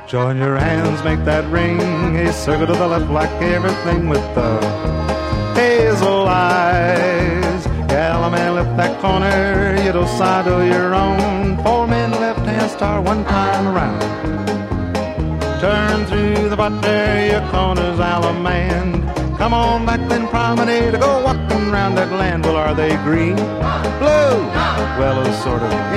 Join your hands, make that ring. Hey, circle to the left like everything with the hazel eyes. Yellow man, lift that corner. You do side to your own. 4 men, left hand star, 1 time around. Turn through the butter, your corner's Alaman. Come on back then promenade, go walking round that land. Well, are they green? Blue? Well, it's sort of